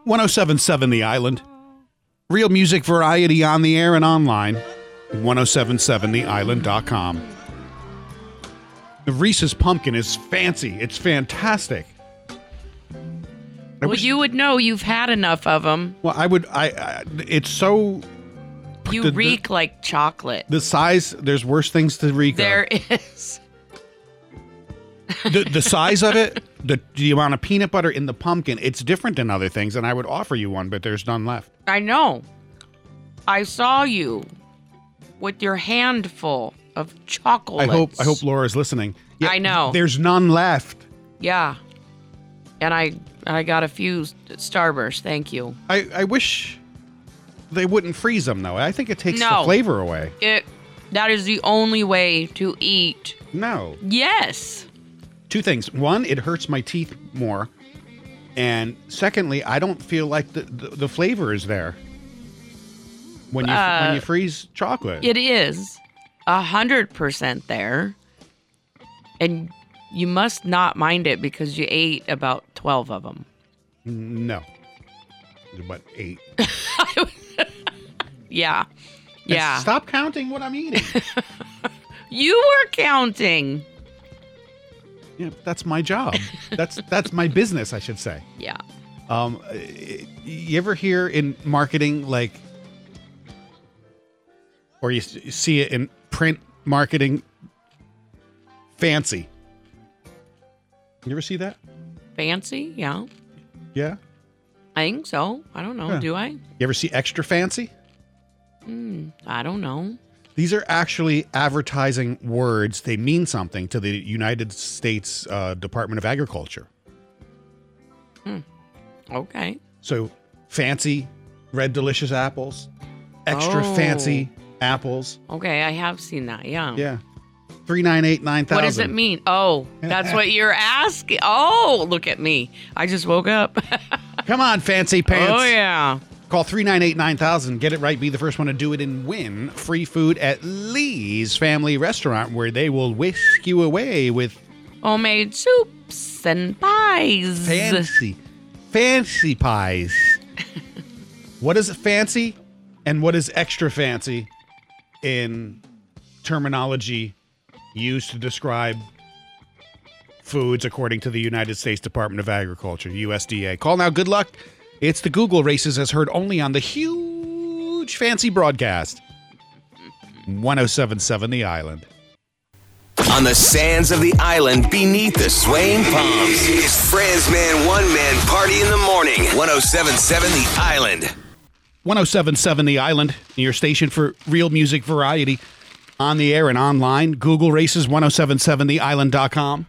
1077 The Island. Real music variety on the air and online. 1077theisland.com. The Reese's Pumpkin is fancy. It's fantastic. You would know you've had enough of them. Well, it's so... You reek like chocolate. The size, there's worse things to reek There of. is. The size of it, the amount of peanut butter in the pumpkin, it's different than other things, and I would offer you one, but there's none left. I know. I saw you with your handful of chocolates. I hope Laura's listening. Yeah, I know. There's none left. Yeah. And I got a few Starburst. Thank you. I wish they wouldn't freeze them, though. I think it takes the No. flavor away. That is the only way to eat. No. Yes. Two things. One, it hurts my teeth more. And secondly, I don't feel like the flavor is there when you freeze chocolate. It is 100% there. And you must not mind it because you ate about 12 of them. No. About 8. Yeah. And Yeah. stop counting what I'm eating. You were counting. Yeah, that's my job. That's my business, I should say. Yeah. You ever hear in marketing, like, or you see it in print marketing, fancy? You ever see that? Fancy? Yeah. Yeah. I think so. I don't know. Yeah. Do I? You ever see extra fancy? I don't know. These are actually advertising words. They mean something to the United States Department of Agriculture. Okay. So fancy red delicious apples, extra Oh. fancy apples. Okay. I have seen that. Yeah. Yeah. 398-9000. What does it mean? Oh, that's what you're asking. Oh, look at me. I just woke up. Come on, fancy pants. Oh, yeah. Call 398-9000. Get it right. Be the first one to do it and win free food at Lee's Family Restaurant, where they will whisk you away with Homemade soups and pies. fancy pies. What is fancy and what is extra fancy in terminology used to describe foods according to the United States Department of Agriculture, USDA? Call now. Good luck. It's the Google Races as heard only on the huge fancy broadcast. 1077 The Island. On the sands of the island beneath the swaying palms, it's Franz Man One Man Party in the Morning. 1077 The Island. 1077 The Island, your station for real music variety on the air and online. Google Races, 1077theisland.com.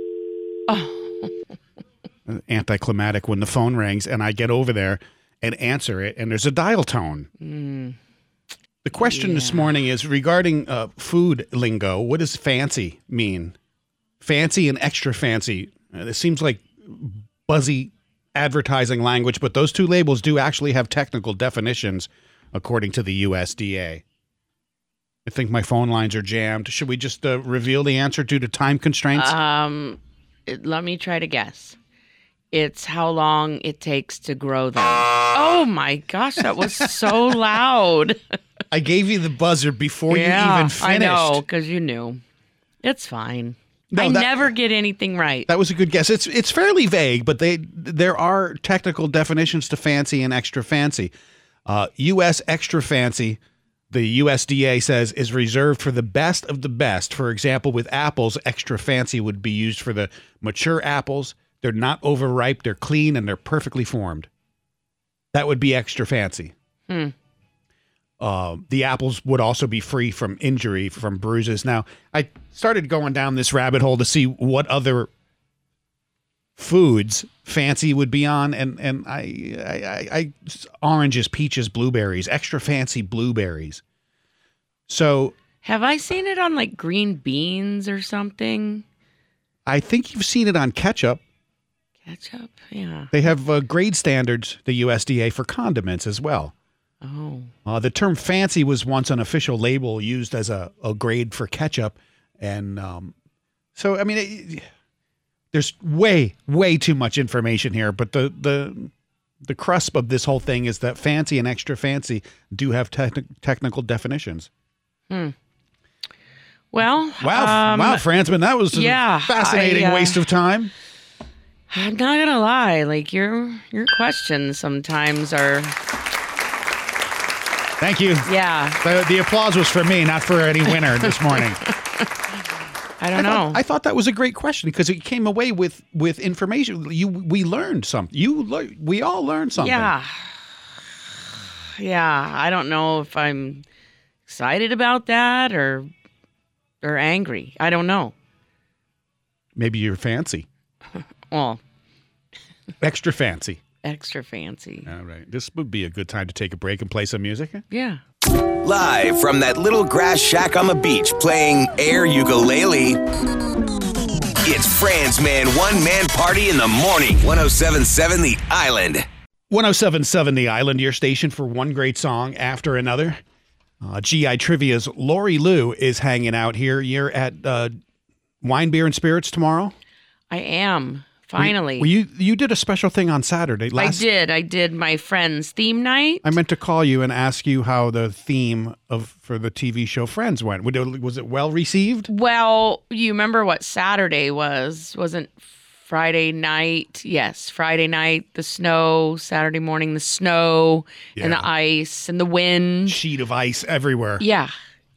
Anticlimactic when the phone rings and I get over there and answer it, and there's a dial tone. The question this morning is regarding food lingo. What does fancy mean? Fancy and extra fancy. It seems like buzzy advertising language, but those two labels do actually have technical definitions according to the USDA. I think my phone lines are jammed. Should we just reveal the answer due to time constraints? Let me try to guess. It's how long it takes to grow them. Oh my gosh, that was so loud. I gave you the buzzer before you even finished. I know, because you knew. It's fine. No, I never get anything right. That was a good guess. It's fairly vague, but there are technical definitions to fancy and extra fancy. U.S. extra fancy, the USDA says, is reserved for the best of the best. For example, with apples, extra fancy would be used for the mature apples. They're not overripe, they're clean, and they're perfectly formed. That would be extra fancy. The apples would also be free from injury, from bruises. Now, I started going down this rabbit hole to see what other foods fancy would be on, and I oranges, peaches, blueberries, extra fancy blueberries. So, have I seen it on like green beans or something? I think you've seen it on ketchup. Ketchup, yeah. They have grade standards, the USDA, for condiments as well. Oh. The term fancy was once an official label used as a grade for ketchup. And so, I mean, there's way too much information here. But the the crusp of this whole thing is that fancy and extra fancy do have technical definitions. Well, Wow, Franzman, that was a fascinating waste of time. I'm not gonna lie, like your questions sometimes are. Thank you. Yeah. The applause was for me, not for any winner this morning. I don't know. I thought that was a great question because it came away with information. We learned something. We all learned something. Yeah. Yeah. I don't know if I'm excited about that or angry. I don't know. Maybe you're fancy. Well, extra fancy. Extra fancy. All right. This would be a good time to take a break and play some music. Yeah. Live from that little grass shack on the beach playing air ukulele, it's Franzman One Man Party in the morning. 107.7 The Island. 107.7 The Island, your station for one great song after another. GI Trivia's Lori Lou is hanging out here. You're at Wine, Beer, and Spirits tomorrow? I am. Finally. You did a special thing on Saturday. I did my friend's theme night. I meant to call you and ask you how the theme for the TV show Friends went. Was it well received? Well, you remember what Saturday was? Wasn't Friday night? Yes, Friday night, the snow. Saturday morning, the snow and the ice and the wind. Sheet of ice everywhere. Yeah.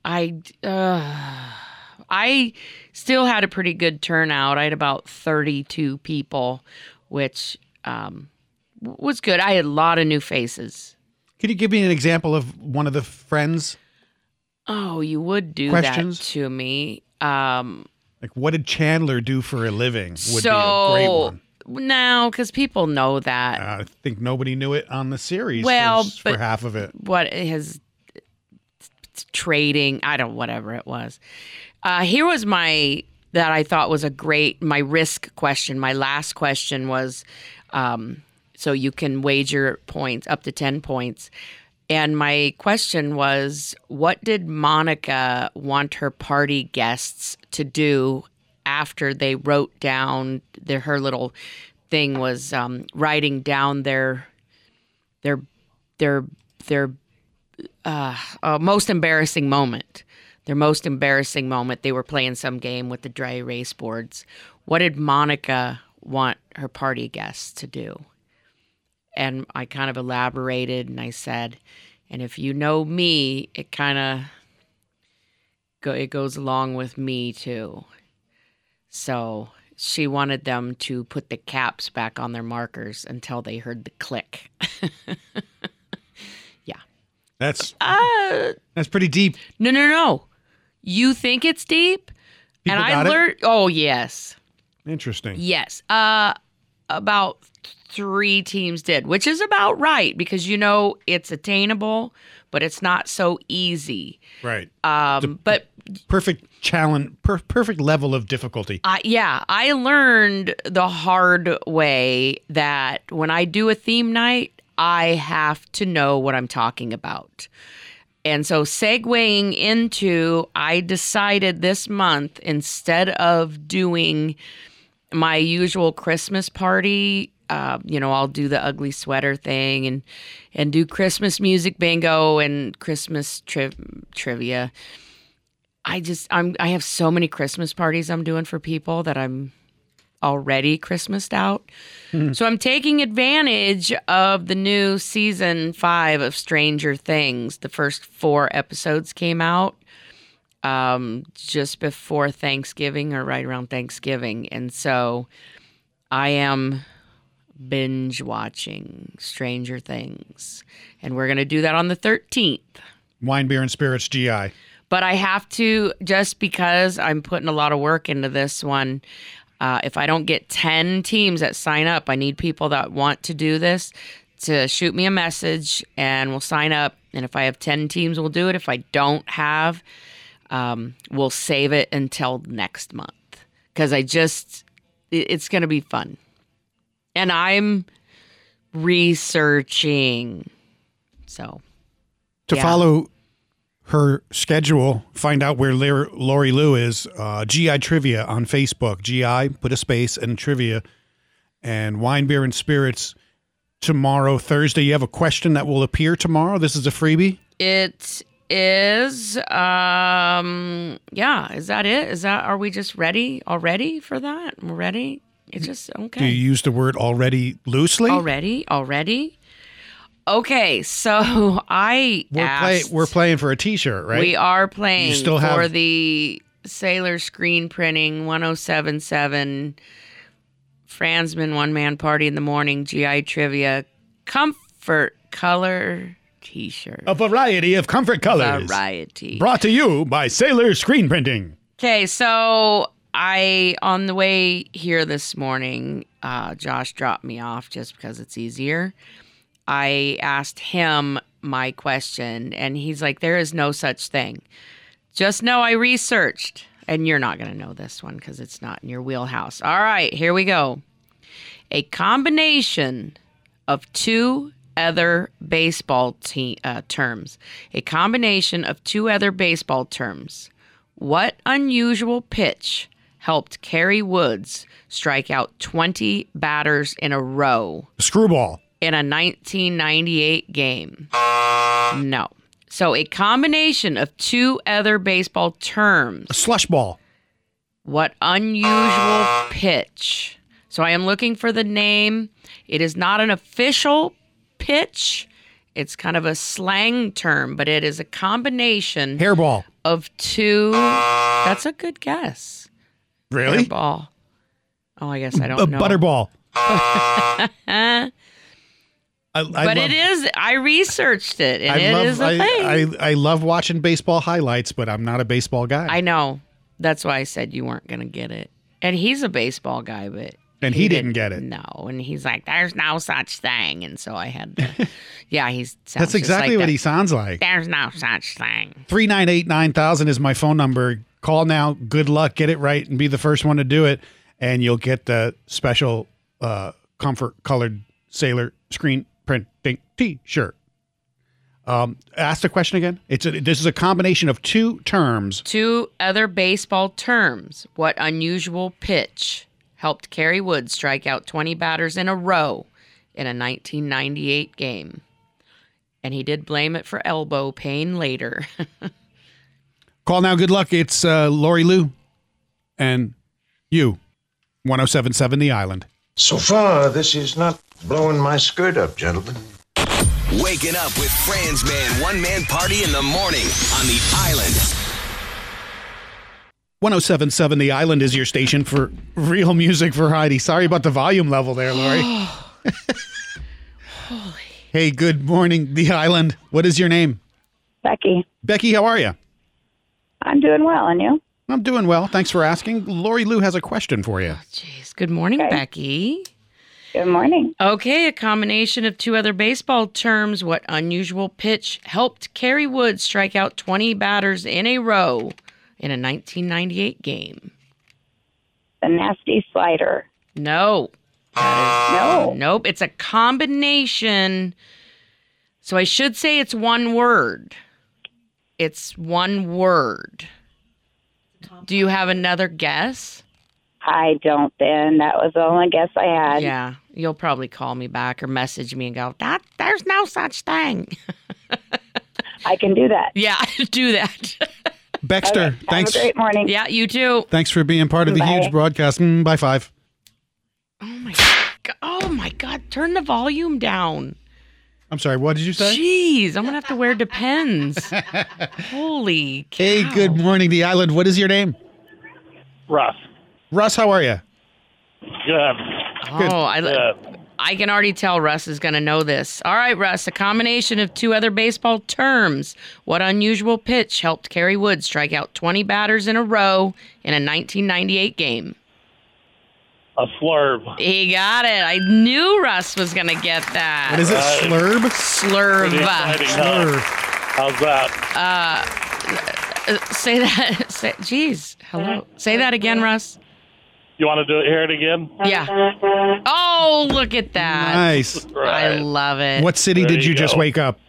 I still had a pretty good turnout. I had about 32 people, which was good. I had a lot of new faces. Could you give me an example of one of the friends? Oh, you would do questions? That to me. Like, what did Chandler do for a living? Would be a great one. No, because people know that. I think nobody knew it on the series for half of it. What his trading, whatever it was. Here was that I thought was my risk question. My last question was, so you can wager points up to 10 points. And my question was, what did Monica want her party guests to do after they wrote down her little thing was writing down their most embarrassing moment. Their most embarrassing moment. They were playing some game with the dry erase boards. What did Monica want her party guests to do? And I kind of elaborated and I said, and if you know me, it kind of it goes along with me too. So she wanted them to put the caps back on their markers until they heard the click. Yeah. That's pretty deep. No. You think it's deep? People and I learned. Oh, yes. Interesting. Yes. About 3 teams did, which is about right because it's attainable, but it's not so easy. Right. But perfect challenge, perfect level of difficulty. I learned the hard way that when I do a theme night, I have to know what I'm talking about. And so segueing into, I decided this month, instead of doing my usual Christmas party, I'll do the ugly sweater thing and do Christmas music bingo and Christmas trivia. I have so many Christmas parties I'm doing for people that I'm already Christmased out. So I'm taking advantage of the new season 5 of Stranger Things. The first 4 episodes came out just before Thanksgiving or right around Thanksgiving. And so I am binge watching Stranger Things. And we're going to do that on the 13th. Wine, Beer, and Spirits, GI. But I have to, just because I'm putting a lot of work into this one, if I don't get 10 teams that sign up, I need people that want to do this to shoot me a message and we'll sign up. And if I have 10 teams, we'll do it. If I don't have, we'll save it until next month. Because it's going to be fun. And I'm researching. So. To follow her schedule, find out where Lori Lou is, GI Trivia on Facebook. GI, put a space, and Trivia. And Wine, Beer, and Spirits tomorrow, Thursday. You have a question that will appear tomorrow. This is a freebie. It is, is that it? Are we just ready already for that? We're ready? It's just, okay. Do you use the word already loosely? Already. Okay, so We're playing for a T-shirt, right? We are playing You still for have- the Sailor Screen Printing 1077 Franzman One Man Party in the Morning GI Trivia Comfort Color T-shirt. A variety of comfort colors. Variety. Brought to you by Sailor Screen Printing. Okay, so on the way here this morning, Josh dropped me off just because it's easier. I asked him my question, and he's like, there is no such thing. Just know I researched, and you're not going to know this one because it's not in your wheelhouse. All right, here we go. A combination of two other baseball terms. A combination of two other baseball terms. What unusual pitch helped Kerry Woods strike out 20 batters in a row Screwball. in a 1998 game? No. So a combination of two other baseball terms. A slush ball. What unusual pitch? So I am looking for the name. It is not an official pitch. It's kind of a slang term, but it is a combination Hairball. of two. That's a good guess. Really? Ball. Oh, I guess I don't know. Butterball. But it is. I researched it, and it is a thing. I love watching baseball highlights, but I'm not a baseball guy. I know. That's why I said you weren't going to get it. And he's a baseball guy, but And he didn't get it. No, and he's like, "There's no such thing," and so I had to. Yeah, That's exactly what he sounds like. There's no such thing. 398-9000 is my phone number. Call now. Good luck. Get it right and be the first one to do it, and you'll get the special comfort colored Sailor Screen Printing T-shirt. Ask the question again. This is a combination of two terms. Two other baseball terms. What unusual pitch helped Kerry Woods strike out 20 batters in a row in a 1998 game? And he did blame it for elbow pain later. Call now. Good luck. It's Lori Lou and you. 1077 The Island. So far, this is not blowing my skirt up, gentlemen. Waking up with Franz Man One Man Party in the morning on the Island. 1077 The Island is your station for real music for Heidi. Sorry about the volume level there, Lori. Hey, good morning, The Island. What is your name? Becky. Becky, how are you? I'm doing well, and you? I'm doing well. Thanks for asking. Lori Lou has a question for you. Jeez. Good morning, Okay. Becky. Good morning. Okay, a combination of two other baseball terms. What unusual pitch helped Kerry Woods strike out 20 batters in a row in a 1998 game? The nasty slider. No. No. Nope. It's a combination. So I should say it's one word. It's one word. Do you have another guess? I don't then. That was the only guess I had. Yeah. You'll probably call me back or message me and go, there's no such thing. I can do that. Yeah, do that. Baxter, Okay. thanks. Have a great morning. Yeah, you too. Thanks for being part of the Bye. huge broadcast. By 5. Oh my God. Turn the volume down. I'm sorry, what did you say? Jeez, I'm going to have to wear Depends. Holy cow. Hey, good morning, The Island. What is your name? Russ. Russ, how are you? Good. Oh, I can already tell Russ is going to know this. All right, Russ, a combination of two other baseball terms. What unusual pitch helped Kerry Woods strike out 20 batters in a row in a 1998 game? A slurve. He got it. I knew Russ was going to get that. What is it? Right. Slurb? Slurve. Pretty exciting, huh? How's that? Say that. Jeez. Hello. Say that again, Russ. You want to hear it again? Yeah. Oh, look at that. Nice. I Right. love it. What city There did you you just go. wake up?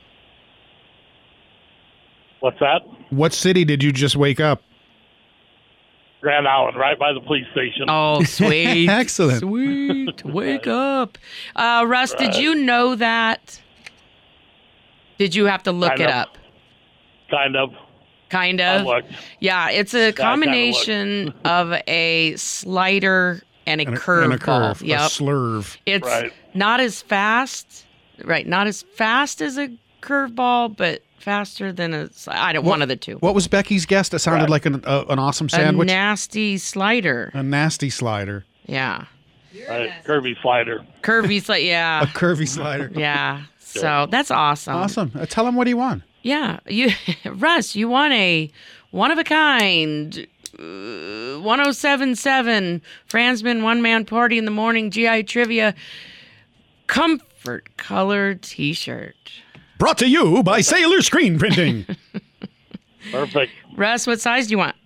What's that? What city did you just wake up? Grand Island, right by the police station. Oh, sweet. Excellent. Sweet. Wake up. Russ, did you know that? Did you have to look it up? Kind of. Kind I of? looked. Yeah, it's a combination of a slider and a curve and a curve, ball. Yep. a slurve. It's Right. not as fast, right? Not as fast as a curveball, but faster than one of the two. What was Becky's guess? That sounded like an awesome sandwich. A nasty slider. A nasty slider. Yeah. Kirby slider. Curvy slider. A Yeah. curvy slider. Yeah. So that's awesome. Awesome. Tell him what he won. Yeah. Russ, you won a one of a kind 1077 Fransman One Man Party in the Morning GI Trivia comfort color t-shirt. Brought to you by Sailor Screen Printing. Perfect. Russ, what size do you want?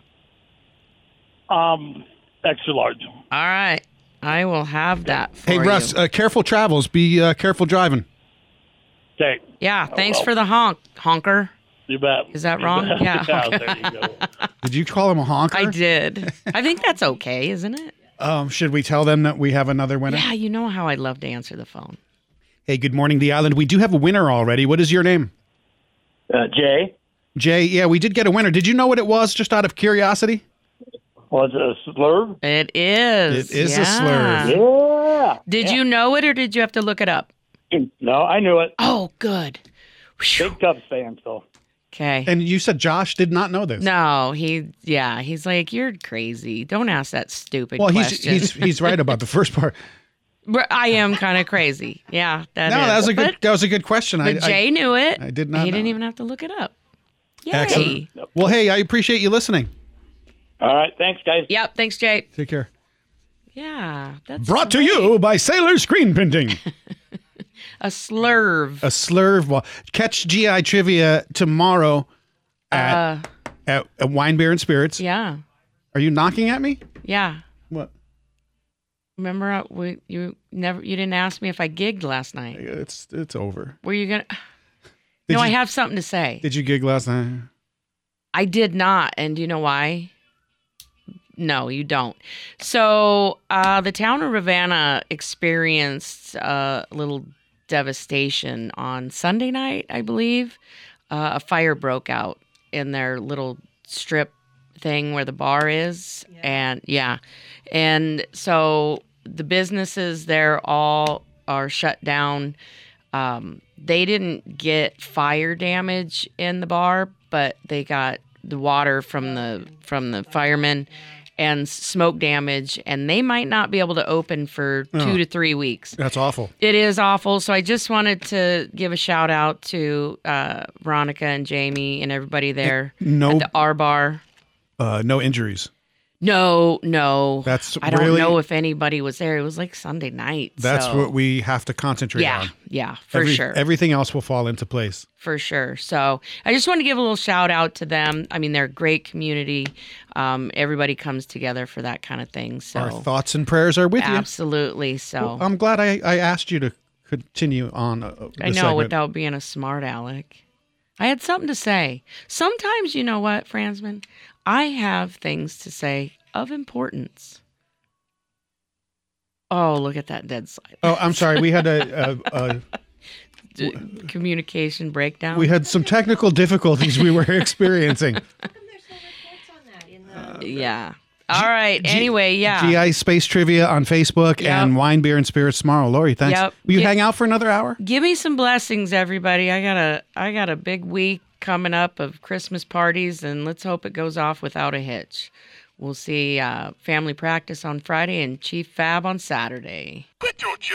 Extra large. All right. I will have that for Hey, you. Russ, careful travels. Be careful driving. Okay. Yeah, thanks well. for the honker. You bet. Is that You wrong? bet. Yeah, okay. There you go. Did you call him a honker? I did. I think that's okay, isn't it? Should we tell them that we have another winner? Yeah, you know how I'd love to answer the phone. Hey, good morning, the island. We do have a winner already. What is your name? Jay. Jay. Yeah, we did get a winner. Did you know what it was, just out of curiosity? Was it a slurve? It is. It is a slurve. Yeah. Did you know it or did you have to look it up? No, I knew it. Oh, good. Whew. Big Cubs fan, so. Okay. And you said Josh did not know this. No, he's like, you're crazy. Don't ask that stupid Well, question. he's right about the first part. I am kind of crazy. Yeah, that No, is. that was a good question. But Jay knew it. I did not He know. didn't even have to look it up. Yay. Excellent. Well, hey, I appreciate you listening. All right. Thanks, guys. Yep. Thanks, Jay. Take care. Yeah, that's Brought to great. you by Sailor Screen Printing. A slurve. A slurve ball. Catch GI Trivia tomorrow at Wine, Beer, and Spirits. Yeah. Are you knocking at me? Yeah. What? Remember you didn't ask me if I gigged last night. It's over. Were you gonna? Did I you- have something to say. Did you gig last night? I did not, and do you know why? No, you don't. So the town of Ravenna experienced a little devastation on Sunday night, I believe. A fire broke out in their little strip thing where the bar is, and so the businesses there all are shut down. They didn't get fire damage in the bar, but they got the water from the firemen and smoke damage, and they might not be able to open for 2 to 3 weeks. That's awful. It is awful. So I just wanted to give a shout out to Veronica and Jamie and everybody there at the R Bar. No injuries. No. That's I don't really- know if anybody was there. It was like Sunday night. That's so. what we have to concentrate on. Yeah, for sure. Everything else will fall into place. For sure. So I just want to give a little shout out to them. I mean, they're a great community. Everybody comes together for that kind of thing. So Our thoughts and prayers are with you. absolutely. So Well, I'm glad I asked you to continue on. I the know segment. without being a smart aleck. I had something to say. Sometimes, you know what, Fransman? I have things to say of importance. Oh, look at that dead silence. Oh, I'm sorry. We had a Communication breakdown. we had some technical difficulties we were experiencing. Yeah. All right. Anyway, yeah. GI Space Trivia on Facebook Yep. and Wine, Beer, and Spirits tomorrow. Lori, thanks. Yep. Will you Get- hang out for another hour? Give me some blessings, everybody. I got a big week coming up of Christmas parties, and let's hope it goes off without a hitch. We'll see family practice on Friday and Chief Fab on Saturday.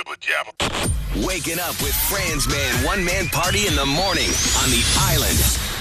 Waking up with Franz Man One Man Party in the morning on the island.